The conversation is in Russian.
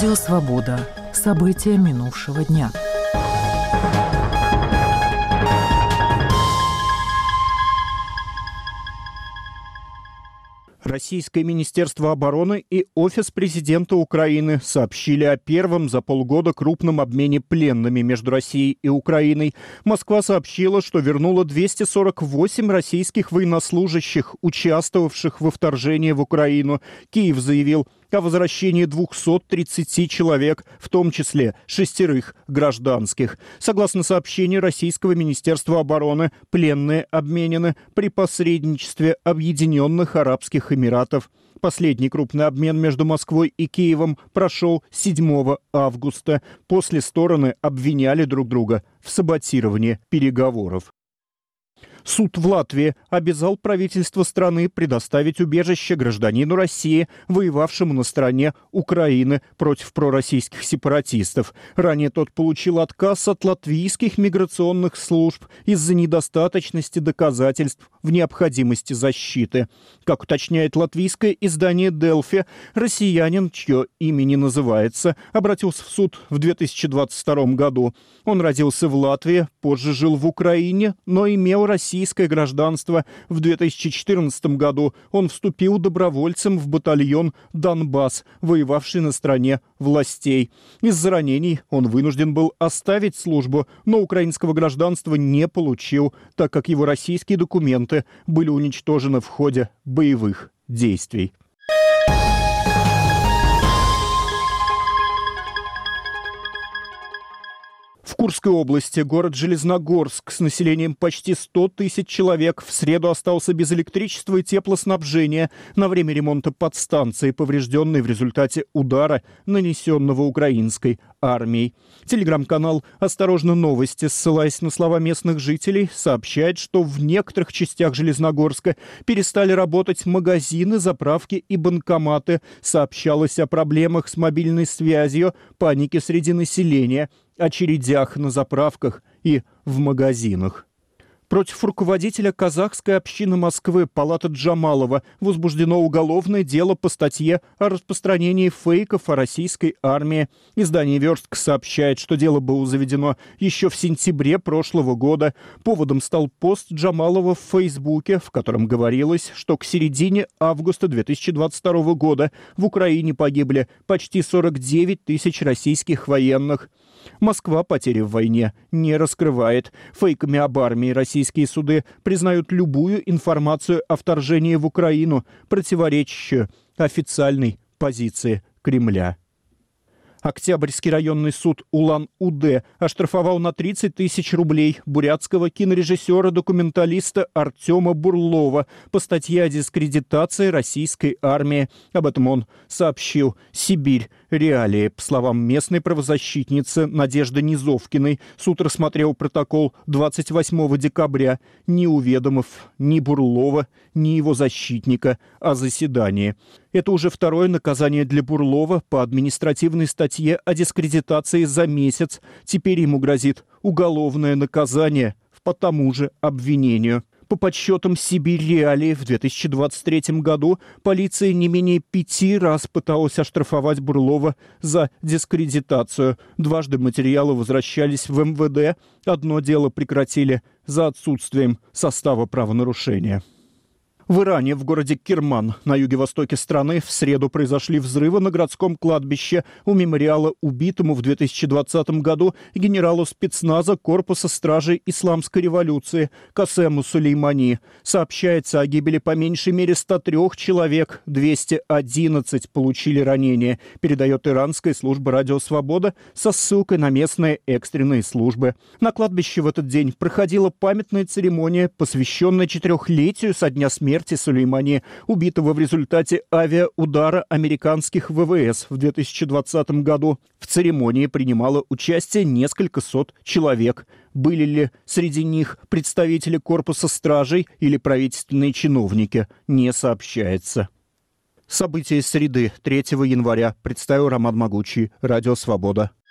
Радио «Свобода». События минувшего дня. Российское Министерство обороны и Офис президента Украины сообщили о первом за полгода крупном обмене пленными между Россией и Украиной. Москва сообщила, что вернула 248 российских военнослужащих, участвовавших во вторжении в Украину. Киев заявил о возвращении 230 человек, в том числе 6 гражданских. Согласно сообщению Российского Министерства обороны, пленные обменены при посредничестве Объединенных Арабских Эмиратов. Последний крупный обмен между Москвой и Киевом прошел 7 августа. После стороны обвиняли друг друга в саботировании переговоров. Суд в Латвии обязал правительство страны предоставить убежище гражданину России, воевавшему на стороне Украины против пророссийских сепаратистов. Ранее тот получил отказ от латвийских миграционных служб из-за недостаточности доказательств в необходимости защиты. Как уточняет латвийское издание «Делфи», россиянин, чье имя не называется, обратился в суд в 2022 году. Он родился в Латвии, позже жил в Украине, но имел российское гражданство. В 2014 году он вступил добровольцем в батальон «Донбасс», воевавший на стороне властей. Из-за ранений он вынужден был оставить службу, но украинского гражданства не получил, так как его российские документы были уничтожены в ходе боевых действий. В Курской области город Железногорск с населением почти 100 тысяч человек в среду остался без электричества и теплоснабжения на время ремонта подстанции, поврежденной в результате удара, нанесенного украинской армией. Телеграм-канал «Осторожно, новости», ссылаясь на слова местных жителей, сообщает, что в некоторых частях Железногорска перестали работать магазины, заправки и банкоматы. Сообщалось о проблемах с мобильной связью, панике среди населения, очередях на заправках и в магазинах. Против руководителя казахской общины Москвы Палата Джамалова возбуждено уголовное дело по статье о распространении фейков о российской армии. Издание «Верстка» сообщает, что дело было заведено еще в сентябре прошлого года. Поводом стал пост Джамалова в Фейсбуке, в котором говорилось, что к середине августа 2022 года в Украине погибли почти 49 тысяч российских военных. Москва потери в войне не раскрывает. Фейками об армии российские суды признают любую информацию о вторжении в Украину, противоречащую официальной позиции Кремля. Октябрьский районный суд Улан-Удэ оштрафовал на 30 тысяч рублей бурятского кинорежиссера-документалиста Артема Бурлова по статье о дискредитации российской армии. Об этом он сообщил «Сибирь. Реалии». По словам местной правозащитницы Надежды Низовкиной, суд рассмотрел протокол 28 декабря, не уведомив ни Бурлова, ни его защитника о заседании. Это уже второе наказание для Бурлова по административной статье о дискредитации за месяц. Теперь ему грозит уголовное наказание по тому же обвинению. По подсчетам «Сибирь Реалии» в 2023 году полиция не менее 5 раз пыталась оштрафовать Бурлова за дискредитацию. Дважды материалы возвращались в МВД. Одно дело прекратили за отсутствием состава правонарушения. В Иране, в городе Керман, на юго-востоке страны, в среду произошли взрывы на городском кладбище у мемориала убитому в 2020 году генералу спецназа Корпуса стражей Исламской революции Касему Сулеймани. Сообщается о гибели по меньшей мере 103 человек, 211 получили ранения, передает иранская служба «Радио Свобода» со ссылкой на местные экстренные службы. На кладбище в этот день проходила памятная церемония, посвященная 4-летию со дня смерти Сулеймани, убитого в результате авиаудара американских ВВС в 2020 году. В церемонии принимало участие несколько сот человек. Были ли среди них представители корпуса стражей или правительственные чиновники, не сообщается. События среды 3 января представил Роман Могучий, Радио Свобода.